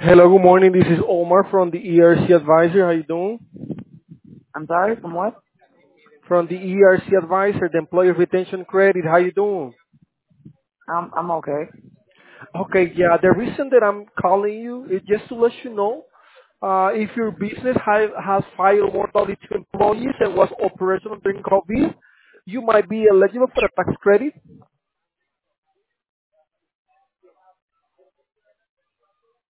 Hello, good morning. This is Omar from the ERC Advisor. How you doing? I'm sorry, from what? From the ERC Advisor, the Employee Retention Credit. How you doing? I'm okay. Okay, yeah. The reason that I'm calling you is just to let you know if your business has fired more than 32 employees and was operational during COVID, you might be eligible for a tax credit.